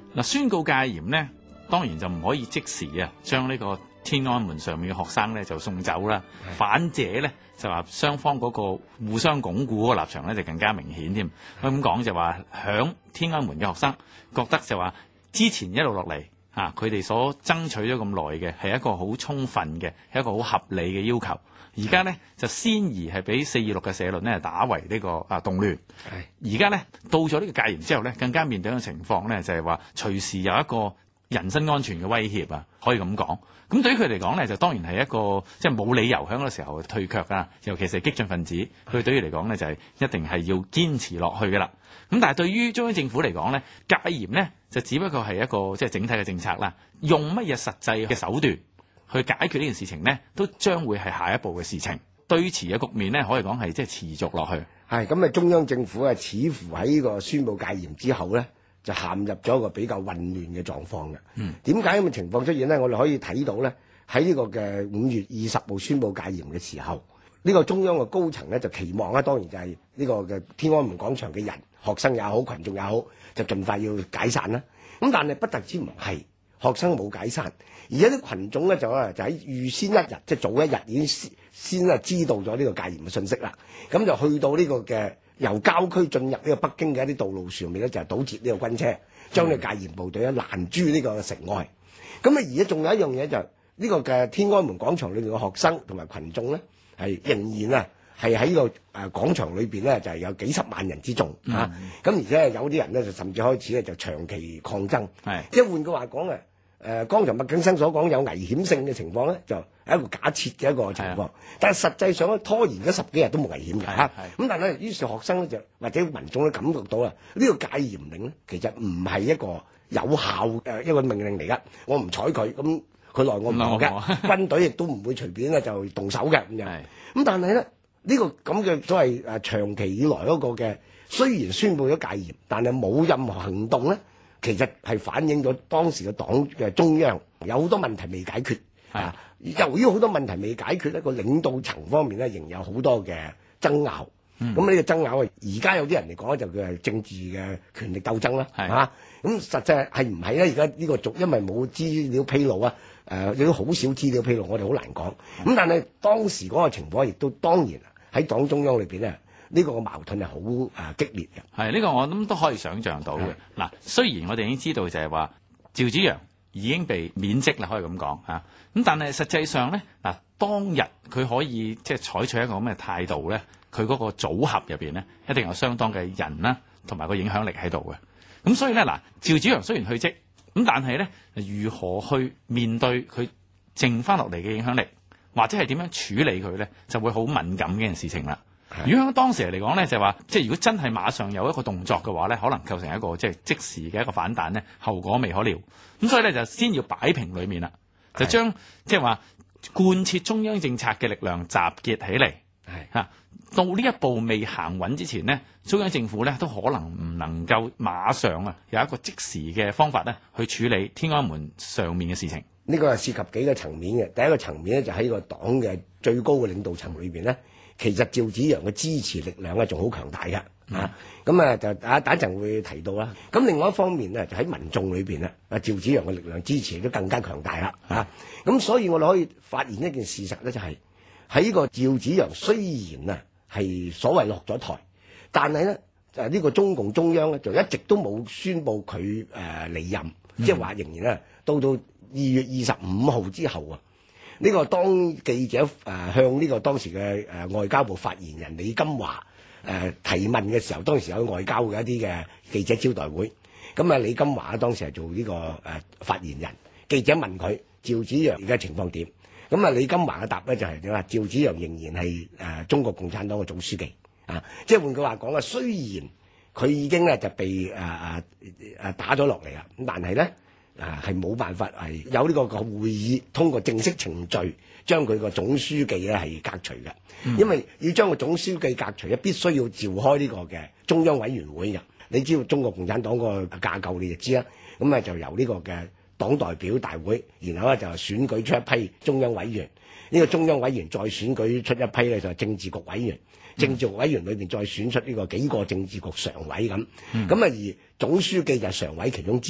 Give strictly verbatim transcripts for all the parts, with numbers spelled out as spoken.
嗱，宣告戒嚴咧，當然就唔可以即時啊，將呢個天安門上面嘅學生咧就送走啦。反者咧就話雙方嗰個互相鞏固嗰個立場咧就更加明顯添。佢咁講就話，響天安門嘅學生覺得就話之前一路落嚟啊，佢哋所爭取咗咁耐嘅係一個好充分嘅，係一個好合理嘅要求。而家咧就先而係俾四二六嘅社論咧打為呢個啊動亂。而家咧到咗呢個戒嚴之後咧，更加面對嘅情況咧就係話隨時有一個人身安全嘅威脅啊，可以咁講。咁對於佢嚟講咧，就當然係一個即係冇理由喺嗰個時候退卻啊。尤其是激進分子，佢對於嚟講咧就係一定係要堅持落去嘅啦。咁但係對於中央政府嚟講咧，戒嚴咧就只不過係一個即係整體嘅政策啦。用乜嘢實際嘅手段去解決呢件事情呢，都將會係下一步嘅事情。對峙嘅局面呢，可以講係即係持續落去。 係咁啊，中央政府啊，似乎喺呢個宣佈戒嚴之後咧，就陷入咗一個比較混亂嘅狀況嘅。嗯，點解咁嘅情況出現呢？我哋可以睇到咧，喺呢個嘅五月二十號宣佈戒嚴嘅時候，呢個中央嘅高層咧就期望咧，當然就係呢個嘅天安門廣場嘅人，學生也好，群眾也好，就盡快要解散啦。咁但係不特止唔係，學生冇解散，而家啲群眾咧就啊就喺預先一日，即係早一日已經先先啊知道咗呢個戒嚴嘅信息啦。咁就去到呢個嘅由郊區進入呢個北京嘅一啲道路上面咧，就係堵截呢個軍車，將呢個戒嚴部隊咧攔住呢個城外。咁啊而家仲有一樣嘢就係呢個嘅天安門廣場裏面嘅學生同埋群眾咧，係仍然啊係喺呢個誒廣場裏邊咧就係有幾十萬人之眾啊。咁而且有啲人咧就甚至開始咧就長期抗爭。係即係換句話講啊。誒、呃，剛才麥景生所講有危險性嘅情況咧，就係一個假設嘅一個情況。但係實際上咧，拖延咗十幾日都冇危險嘅嚇。咁但係咧，於是學生咧就或者民眾都感覺到啊，呢、這個戒嚴令咧其實唔係一個有效誒一個命令嚟㗎。我唔睬佢，咁佢來我唔來嘅。軍隊亦都唔會隨便咧就動手嘅咁樣。咁但係咧呢、這個咁嘅所謂誒長期以來嗰個嘅，雖然宣佈咗戒嚴，但係冇任何行動咧。其實係反映咗當時嘅黨嘅中央有好多問題未解決，啊，由於好多問題未解決咧，個領導層方面咧仍有好多嘅爭拗。咁、嗯、呢個爭拗啊，而家有啲人嚟講就叫係政治嘅權力鬥爭啦，係嘛？咁實際係唔係咧？而家呢個族因為冇資料披露啊，誒亦都好少資料披露，我哋好難講。咁但係當時嗰個情況亦都當然喺黨中央裏邊咧。呢、這個矛盾係好誒激烈嘅，係呢、這個我諗都可以想像到嘅。嗱，雖然我哋已經知道就係話趙紫陽已經被免職啦，可以咁講嚇。咁但係實際上咧，嗱當日佢可以即係採取一個咁嘅態度咧，佢嗰個組合入邊咧一定有相當嘅人啦，同埋個影響力喺度嘅。咁所以咧，嗱趙紫陽雖然去職，咁但係咧如何去面對佢剩翻落嚟嘅影響力，或者係點樣處理佢咧，就會好敏感嘅一件事情啦。如果當時嚟講咧，就係話，即係如果真係馬上有一個動作嘅話咧，可能構成一個即係即時嘅一個反彈咧，後果未可料。咁所以咧就先要擺平裏面啦，就將即係話貫徹中央政策嘅力量集結起嚟。係啊，到呢一步未行穩之前呢，中央政府咧都可能唔能夠馬上啊有一個即時嘅方法咧去處理天安門上面嘅事情。 呢、這個係涉及幾個層面嘅。第一個層面咧就喺個黨嘅最高嘅領導層裏邊咧。其實趙紫陽嘅支持力量咧仲好強大嘅，啊，咁啊就啊等一陣會提到啦。咁另外一方面咧，就喺民眾裏邊咧，啊趙紫陽嘅力量支持都更加強大啦，啊，咁所以我哋可以發現一件事實咧，就係喺呢個趙紫陽雖然啊係所謂落咗台，但係咧誒呢個中共中央咧就一直都冇宣佈佢誒離任，即係話仍然咧到到二月二十五號之後啊。呢、這個當記者誒、呃、向呢個當時嘅誒、呃、外交部發言人李金華誒、呃、提問嘅時候，當時有外交嘅一啲嘅記者招待會，咁啊李金華當時係做呢、這個誒、呃、發言人，記者問佢趙紫陽而家情況點，咁啊李金華嘅答咧就係點啊？趙紫陽仍然係誒、呃、中國共產黨嘅總書記啊，即係換句話講啊，雖然佢已經咧就被誒誒誒打咗落嚟啦，咁但係咧。啊，係冇辦法係有呢個個會議通過正式程序將佢個總書記咧係革除嘅、嗯，因為要將個總書記革除咧，必須要召開呢個嘅中央委員會嘅。你知道中國共產黨個架構你就知啦，咁啊就由呢個嘅黨代表大會，然後咧就選舉出一批中央委員，呢、這個中央委員再選舉出一批咧就係政治局委員，政治局委員裏邊再選出呢個幾個政治局常委咁，咁、嗯、啊而總書記就係常委其中之一。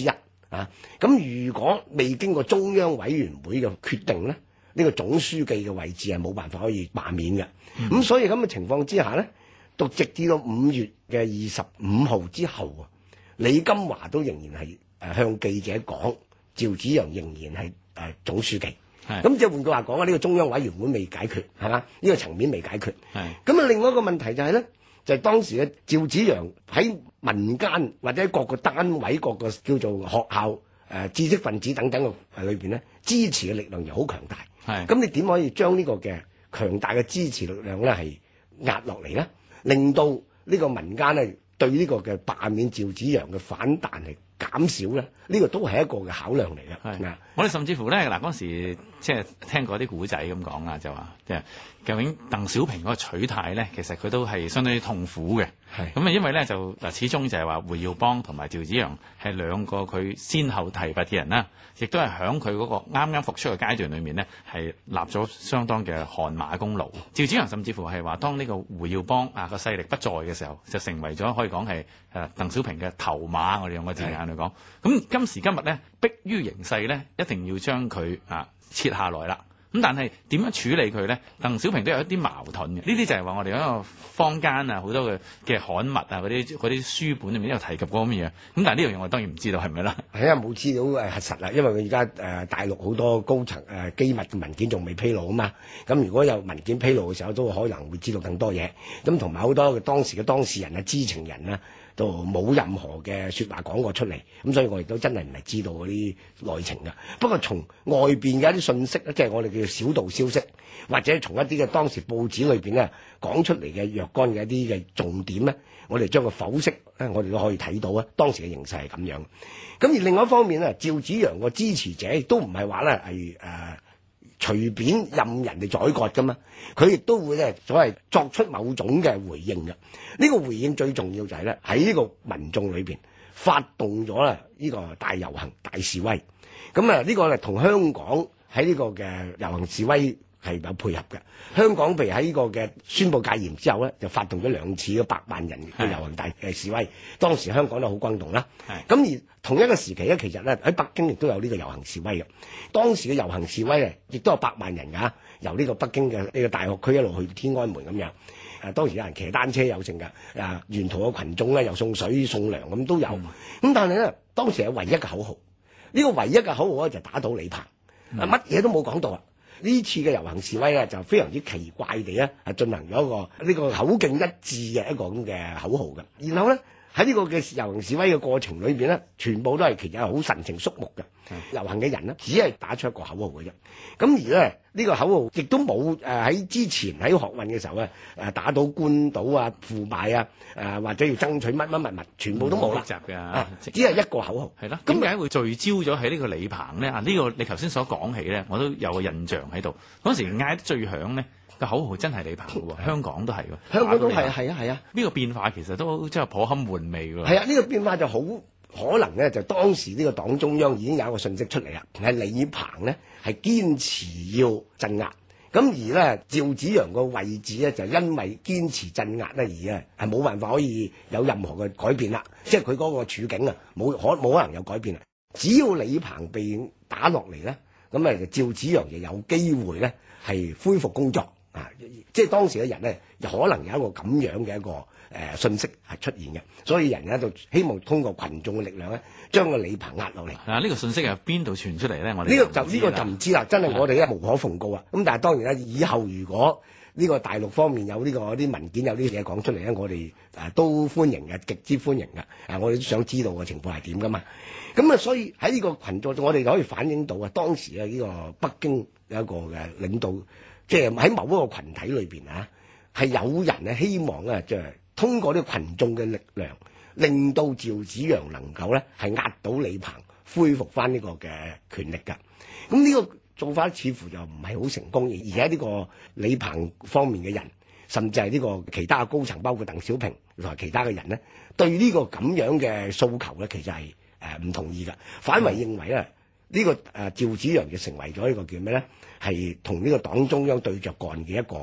啊。咁如果未經過中央委員會嘅決定咧，呢、呢個總書記嘅位置係冇辦法可以罷免嘅。咁、嗯、所以咁嘅情況之下咧，到直至到五月嘅二十五號之後啊，李金華都仍然係誒向記者講，趙紫陽仍然係誒、呃、總書記。咁即係換句話講啊，呢、呢個中央委員會未解決，係嘛？呢、呢個層面未解決。咁啊，另外一個問題就係咧，就係、是、當時嘅趙紫陽喺民間或者各個單位、各個叫做學校、誒、呃、知識分子等等嘅裏邊咧，支持嘅力量又好強大。咁你點可以將呢個嘅強大嘅支持力量咧係壓落嚟咧？令到呢個民間咧對呢個嘅罷免趙紫陽嘅反彈係減少咧？呢、呢個都係一個嘅考量嚟嘅。係， 我哋甚至乎咧嗱嗰時即係聽過啲古仔咁講啦，就話即係究竟鄧小平嗰個取態咧，其實佢都係相當之痛苦嘅。係咁啊，因為咧就嗱，始終就係話胡耀邦同埋趙紫陽係兩個佢先後提拔嘅人啦，亦都係響佢嗰個啱啱復出嘅階段裏面呢，係立咗相當嘅汗馬功勞。趙紫陽甚至乎係話，當呢個胡耀邦啊個勢力不在嘅時候，就成為咗可以講係誒鄧小平嘅頭馬。我哋用個字眼嚟講，咁今時今日咧，迫於形勢咧，一定要將佢啊撤下來啦。咁但係點樣處理佢咧？鄧小平都有一啲矛盾嘅。呢啲就係話我哋嗰個坊間啊，好多嘅嘅刊物啊，嗰啲嗰啲書本裏面都有提及過咁嘅嘢。咁但係呢樣嘢我當然唔知道係咪啦。係啊，冇資料誒核實啦，因為佢而家誒大陸好多高層誒、呃、機密嘅文件仲未披露啊嘛。咁如果有文件披露嘅時候，都可能會知道更多嘢。咁同埋好多當時嘅當事人啊、知情人啊，都冇任何嘅説話講過出嚟。咁所以我亦都真係唔係知道嗰啲內情嘅。不過從外邊嘅一啲信息咧，即係我哋叫小道消息，或者從一啲嘅當時報紙裏邊咧講出嚟嘅若干嘅一啲嘅重點咧，我哋將個剖析咧，我哋都可以睇到啊。當時嘅形勢係咁樣。咁而另外一方面咧，趙紫陽個支持者亦都唔係話咧係誒隨便任人哋宰割噶嘛，佢亦都會咧所謂作出某種嘅回應嘅。呢、這個回應最重要就係咧喺呢個民眾裏邊發動咗啦呢個大遊行、大示威。咁啊呢個咧同香港喺呢個嘅遊行示威係有配合嘅。香港譬如喺呢個嘅宣布戒嚴之後咧，就發動咗兩次嘅百萬人嘅遊行大誒示威。當時香港都好轟動啦。咁而同一個時期咧，其實咧喺北京亦都有呢個遊行示威嘅。當時嘅遊行示威咧，亦都有百萬人㗎，由呢個北京嘅呢個大學區一路去天安門咁樣。誒當時有人騎單車有剩㗎，啊沿途嘅群眾咧又送水送糧咁都有。咁、嗯、但係咧當時係唯一嘅口號，呢、這個唯一嘅口號咧就打倒李鵬，乜、嗯、嘢都冇講到啊！呢次嘅遊行示威咧就非常之奇怪地咧係進行咗一個呢、這個口徑一致嘅一個咁嘅口號嘅。然後咧喺呢個嘅遊行示威嘅過程裏邊咧，全部都係其實係好神情肅穆嘅。遊行嘅人呢，只係打出一個口號嘅啫。咁而咧呢、這個口號亦都冇誒喺之前喺學運嘅時候咧誒打倒官倒啊、腐敗啊誒、呃、或者要爭取乜乜物物，全部都冇啦。複雜嘅，只係一個口號。係咯。咁點解會聚焦咗喺呢個李鵬咧？啊，呢個你頭先所講起咧，我都有個印象喺度。嗰時嗌得最響咧個口號真係李鵬嘅喎，香港都係喎，香港都係係啊係啊。呢個變化其實都真係頗堪玩味喎。係啊，呢、這個變化就好。可能咧就當時呢個黨中央已經有一個訊息出嚟啦，係李鵬呢係堅持要鎮壓，咁而咧趙紫陽個位置咧就因為堅持鎮壓咧而啊係冇辦法可以有任何嘅改變啦，即係佢嗰個處境啊冇可冇可能有改變啦。只要李鵬被打落嚟咧，咁啊趙紫陽就有機會咧係恢復工作啊，即係當時嘅人咧可能有一個咁樣嘅一個。誒、呃、信息係出現嘅，所以人咧就希望通過群眾嘅力量咧，將個李鵬壓落嚟。啊，呢個信息係邊度傳出嚟咧？我哋呢、這個就呢、這個就唔知啦，真係我哋咧無可奉告啊！咁但係當然啦，以後如果呢個大陸方面有呢、這個啲文件有啲嘢講出嚟咧，我哋誒、啊、都歡迎嘅，極之歡迎嘅。啊，我哋都想知道嘅情況係點噶嘛？咁啊，所以喺呢個群眾，我哋就可以反映到啊，當時嘅呢個北京有一個嘅領導，即係喺某一個群體裏邊啊，係有人咧希望咧即係。通過啲群眾嘅力量，令到趙紫陽能夠咧係壓倒李鵬，恢復翻呢個嘅權力㗎。咁呢個做法似乎就唔係好成功，而而喺呢個李鵬方面嘅人，甚至係呢個其他嘅高層，包括鄧小平同埋其他嘅人咧，對呢個咁樣嘅訴求咧，其實係誒唔同意㗎，反為認為咧呢、呢個誒、呃、趙紫陽就成為咗呢個叫咩咧，係同呢個黨中央對着幹嘅一個。誒、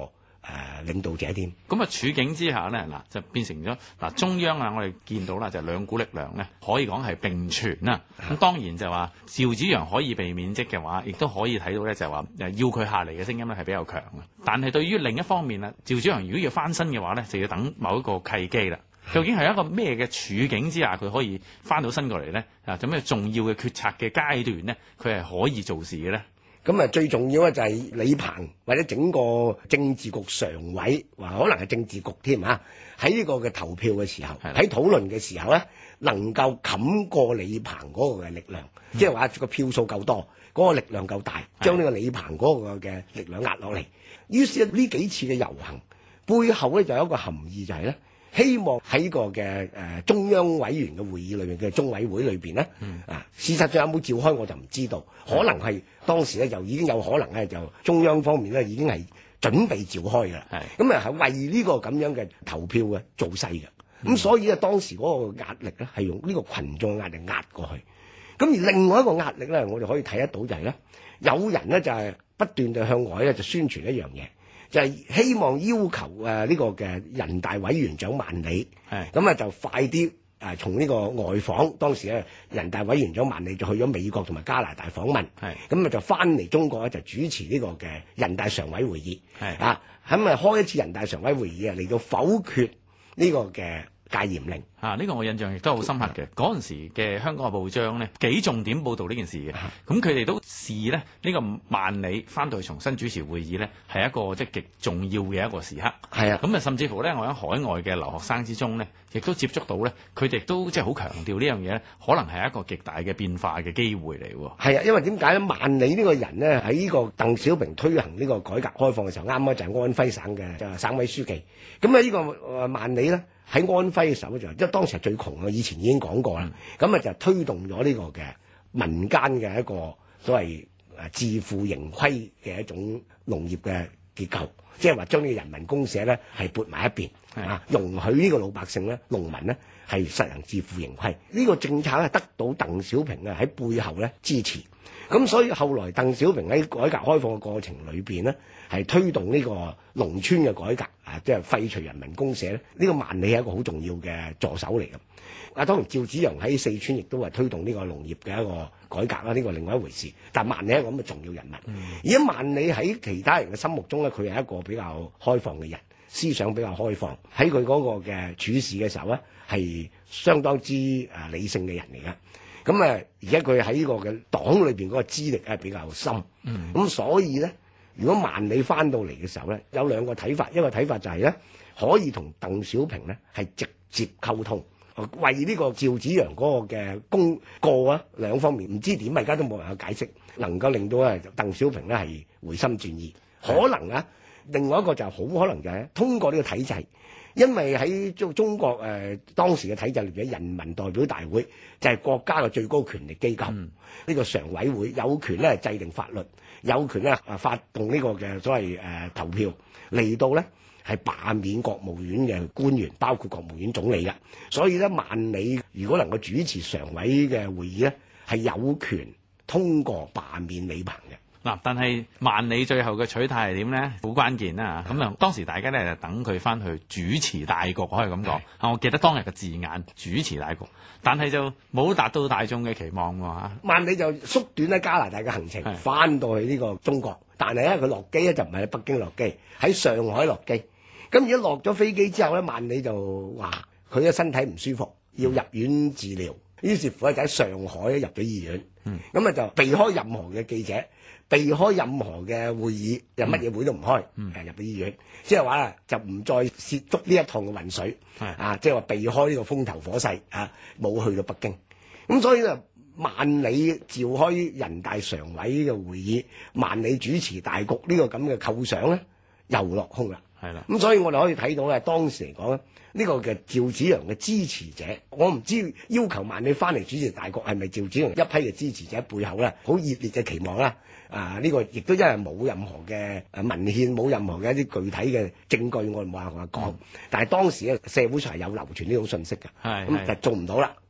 呃、領導者添。 咁啊處境之下咧，嗱就變成咗嗱中央啊，我哋見到啦，就兩股力量咧，可以講係並存啦。咁當然就話趙紫陽可以被免職嘅話，亦都可以睇到咧，就係話誒要佢下嚟嘅聲音咧係比較強嘅。但係對於另一方面啦，趙紫陽如果要翻身嘅話咧，就要等某一個契機啦。究竟係一個咩嘅處境之下佢可以翻到身過嚟咧？啊，有咩重要嘅決策嘅階段咧，佢係可以做事嘅咧？ 咁啊，最重要咧就係李鵬或者整個政治局常委，話可能係政治局添啊，喺呢個嘅投票嘅時候，喺討論嘅時候咧，能夠冚過李鵬嗰個嘅力量，即係話個票數夠多，嗰、嗰個力量夠大，將呢個李鵬嗰個嘅力量壓落嚟。於是呢幾次嘅遊行背後咧就有一個含義，就係咧。希望喺個嘅誒、呃、中央委員嘅會議裏面嘅中委會裏邊咧，嗯、啊事實上有冇召開我就唔知道，可能係當時咧就已經有可能咧就中央方面咧已經係準備召開㗎啦。咁啊係為呢個咁樣嘅投票嘅造勢嘅，咁、嗯、所以咧當時嗰個壓力咧係用呢個群眾嘅壓力壓過去。咁而另外一個壓力咧，我哋可以睇得到就係咧，有人咧就係、是、不斷地向外咧就宣傳一樣嘢。就係希望要求誒呢個嘅人大委員長萬里，咁啊就快啲誒從呢個外訪，當時咧人大委員長萬里就去咗美國同埋加拿大訪問，咁啊就翻嚟中國咧就主持呢個嘅人大常委會議，啊咁啊開一次人大常委會議啊嚟到否決呢個嘅戒嚴令啊！呢、這個我印象亦都好深刻嘅。嗰陣時嘅香港嘅報章咧，幾重點報導呢件事嘅。咁佢哋都視咧呢、這個萬里翻到去重新主持會議咧，係一個即係極重要嘅一個時刻。係啊，咁啊甚至乎咧，我喺海外嘅留學生之中咧，亦都接觸到咧，佢哋都即係好強調呢樣嘢咧，可能係一個極大嘅變化嘅機會嚟喎。係啊，因為點解咧？萬里呢個人咧喺呢個鄧小平推行呢個改革開放嘅時候，啱啱就係安徽省嘅就省委書記。咁啊呢個誒萬里咧。喺安徽嘅時候就，即係當時係最窮嘅，以前已經講過啦。咁啊、嗯、就推動咗呢個嘅民間嘅一個所謂誒自負盈虧嘅一種農業嘅結構，即係話將呢個人民公社咧係撥埋一邊，啊容許呢個老百姓咧、農民咧係實行自負盈虧。呢、呢個政策咧得到鄧小平咧喺背後咧支持。咁所以後來鄧小平喺改革開放嘅過程裏邊呢，係推動呢個農村嘅改革，啊，即係廢除人民公社咧。呢、呢個萬里係一個好重要嘅助手嚟嘅。啊，當然趙紫陽喺四川亦都係推動呢個農業嘅一個改革啦，呢、呢個另外一回事。但係萬里係一個咁嘅重要人物。嗯、而家萬里喺其他人嘅心目中咧，佢係一個比較開放嘅人，思想比較開放。喺佢嗰個嘅處事嘅時候咧，係相當之誒理性嘅人嚟嘅。咁啊，而家佢喺呢個嘅黨裏邊嗰個資歷係比較深，咁、嗯、所以咧，如果萬里翻到嚟嘅時候咧，有兩個睇法，一個睇法就係咧，可以同鄧小平咧係直接溝通，為呢個趙紫陽嗰個嘅功過啊兩方面，唔知點，而家都冇人去解釋，能夠令到咧鄧小平咧係回心轉意，可能啊，另外一個就係好可能就係通過呢個體制。因為喺中中國誒、呃、當時嘅體制裏邊，人民代表大會就係國家嘅最高權力機構，呢、嗯、個常委會有權咧制定法律，有權咧啊發動呢個嘅所謂誒、呃、投票嚟到咧係罷免國務院嘅官員，包括國務院總理嘅。所以咧，萬里如果能夠主持常委嘅會議咧，係有權通過罷免李鵬嘅。 嗱，但係萬里最後嘅取態係點咧？好關鍵啦！咁啊，當時大家咧就等佢翻去主持大局，可以咁講。啊，我記得當日嘅字眼，主持大局，但係就冇達到大眾嘅期望喎嚇。 萬里就縮短喺加拿大嘅行程，翻到去呢個中國。但係咧，佢落機咧就唔係喺北京落機，喺上海落機。咁而家落咗飛機之後咧，萬里就話佢嘅身體唔舒服，要入院治療。於是乎咧就喺上海入咗醫院。咁啊、嗯、就避開任何嘅記者。避開任何嘅會議，又乜嘢會都唔開，誒、嗯、入到醫院，即係話就唔再涉足呢一趟嘅渾水，嗯、啊，即係話避開呢個風頭火勢，啊，冇去到北京。咁所以咧，萬里召開人大常委嘅會議，萬里主持大局呢個咁嘅構想咧，又落空啦。係啦，咁所以我哋可以睇到咧，當時嚟講咧，呢個嘅趙紫陽嘅支持者，我唔知要求萬里翻嚟主持大局係咪趙紫陽一批嘅支持者背後咧，好熱烈嘅期望啦。啊！呢、這個亦都因為冇任何嘅誒文獻，冇任何嘅一啲具體嘅證據，我哋冇辦法講。嗯、但係當時咧，社會上係有流傳呢種信息嘅，咁就做唔到啦。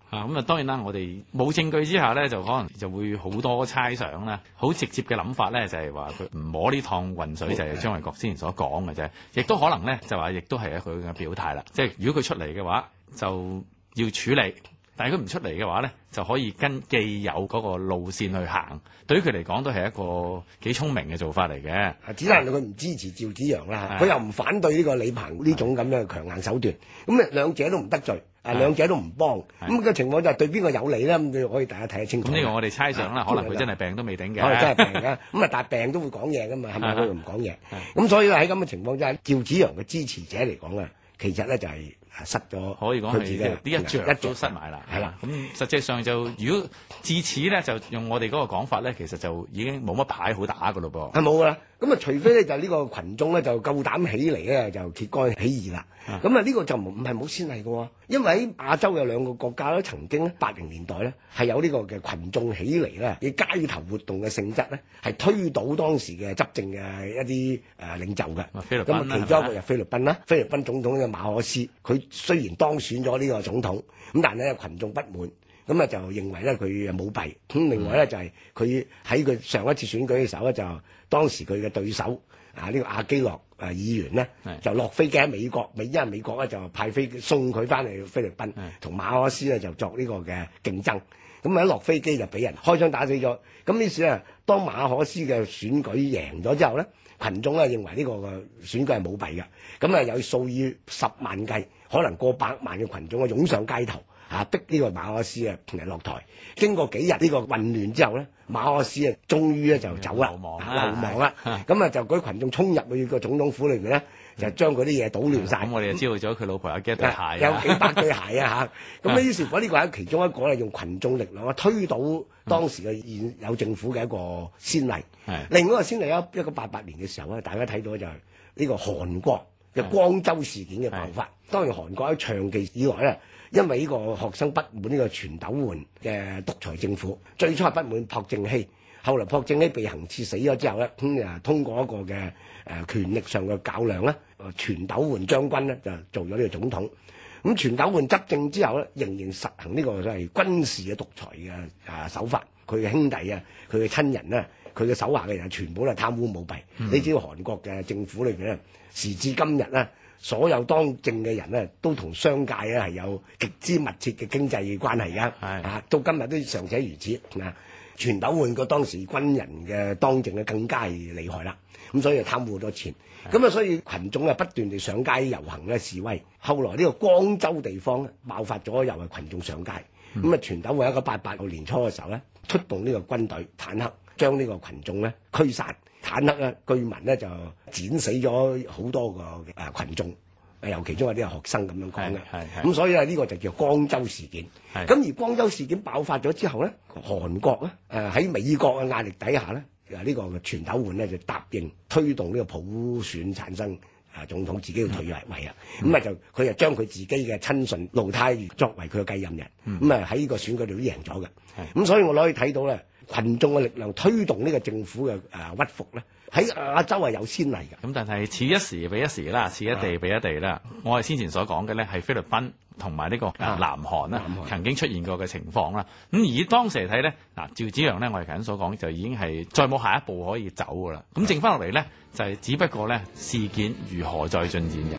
啊，咁啊當然啦，我哋冇證據之下咧，就可能就會好多猜想啦。好直接嘅諗法咧，就係話佢唔摸呢趟渾水，就係張衛國之前所講嘅啫。亦都可能咧，就話亦都係佢嘅表態啦。即係如果佢出嚟嘅話，就要處理。但係佢唔出嚟嘅話咧，就可以跟既有嗰個路線去行。對於佢嚟講，都係一個幾聰明嘅做法嚟嘅。 只係佢唔支持趙紫陽啦，佢又唔反對呢個李鵬呢種咁樣嘅強硬手段。咁啊，兩者都唔得罪，啊兩者都唔幫。咁嘅情況就係對邊個有利咧？咁就可以大家睇得清楚。 咁呢個我哋猜想啦，可能佢真係病都未頂嘅。 可能真係病嘅。咁啊，但係病都會講嘢噶嘛，係咪？佢唔講嘢。咁所以喺咁嘅情況之下，趙紫陽嘅支持者嚟講啊，其實咧就係失咗， 可以講係呢一仗一都失埋啦。 係啦， 咁實際上就如果至此咧，就用我哋嗰個講法咧，其實就已經冇乜牌好打噶咯噃。 係冇噶啦。咁啊，除非咧就呢個群眾咧就夠膽起嚟咧，就揭竿起義啦。咁啊，呢個就唔唔係冇先例嘅喎，因為喺亞洲有兩個國家咧，曾經咧八零年代咧係有呢個嘅群眾起嚟咧，以街頭活動嘅性質咧，係推倒當時嘅執政嘅一啲誒領袖嘅。 菲律賓咁啊，其中一個就菲律賓啦，菲律賓總統嘅馬可斯，佢雖然當選咗呢個總統，咁但係咧群眾不滿。咁啊就認為咧佢冇弊，咁另外咧就係佢喺佢上一次選舉嘅時候咧，就當時佢嘅對手啊呢個阿基諾啊議員咧就落飛機喺美國，美因為美國咧就派飛送佢翻嚟菲律賓，同馬可斯咧就作呢個嘅競爭。咁啊一落飛機就俾人開槍打死咗。咁於是咧，當馬可斯嘅選舉贏咗之後咧，群眾咧認為呢個嘅選舉係冇弊嘅，咁啊有數以十萬計，可能過百萬嘅群眾啊湧上街頭。啊！逼呢個馬可斯啊嚟落台，經過幾日呢個混亂之後咧，馬可斯啊終於咧就走啦，流亡啦。咁啊就嗰啲群眾衝入去個總統府裏面咧，就將嗰啲嘢搗亂晒。 咁我哋就知道咗佢老婆有幾多對鞋， 有幾百對鞋啊嚇！咁呢於是乎呢個係其中一個咧，用群眾力量啊推倒當時嘅現有政府嘅一個先例。另外一個先例一一九八八年嘅時候咧，大家睇到就係呢個韓國嘅光州事件嘅爆發。當然韓國喺長期以來咧。因為呢個學生不滿呢個全斗煥嘅獨裁政府，最初係不滿朴正熙，後來朴正熙被行刺死咗之後咧，咁啊通過一個嘅誒、呃、權力上嘅較量咧，全斗煥將軍咧就做咗呢個總統。咁全斗煥執政之後咧，仍然實行呢個所謂軍事嘅獨裁嘅啊手法，佢嘅兄弟啊，佢嘅親人咧，佢嘅手下嘅人全部都係貪污舞弊。嗯、你知道韓國嘅政府裏邊咧，時至今日咧。所有當政嘅人咧，都同商界咧係有極之密切嘅經濟關係㗎，啊，到今日都尚且如此。啊，全斗煥個當時軍人嘅當政咧更加厲害啦，咁所以就貪污好多錢。咁啊，所以群眾啊不斷地上街遊行咧示威。後來呢個光州地方咧爆發咗又係群眾上街，咁啊、嗯、全斗煥喺一九八八年初嘅時候咧，出動呢個軍隊坦克，將呢個群眾咧驅散。坦克咧，據聞咧就剪死咗好多個誒群眾，尤其中有啲係學生咁樣講嘅。咁所以咧呢個就叫光州事件。咁而光州事件爆發咗之後咧，韓國咧誒喺美國嘅壓力底下咧，呢、呢個全斗煥咧就答應推動呢個普選產生誒總統，自己要退位位啊。咁啊、嗯、就佢就將佢自己嘅親信盧泰愚作為佢嘅繼任人。咁啊喺呢個選舉度都贏咗嘅。咁所以我可以睇到咧。群眾嘅力量推動呢個政府嘅誒、呃、屈服咧，喺亞洲係有先例嘅。 咁但係此一時彼一時啦，此一地彼一地啦。啊、我哋先前所講嘅咧係菲律賓同埋呢個南韓啦，韓曾經出現過嘅情況啦。咁而當時嚟睇咧，嗱趙紫陽咧，我哋頭先所講就已經係再冇下一步可以走噶啦。咁剩翻落嚟咧，就係、是、只不過咧事件如何再進展嘅。